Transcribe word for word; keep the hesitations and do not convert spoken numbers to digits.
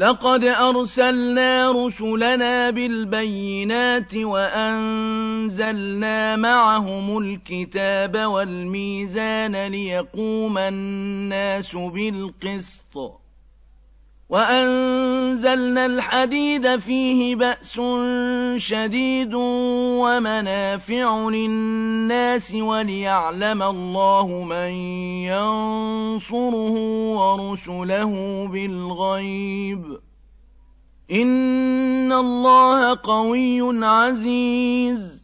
لقد أرسلنا رسلنا بالبينات وأنزلنا معهم الكتاب والميزان ليقوم الناس بالقسط وأنزلنا الحديد فيه بأس شديد ومنافع للناس وليعلم الله من ينصره ورسله بالغيب إن الله قوي عزيز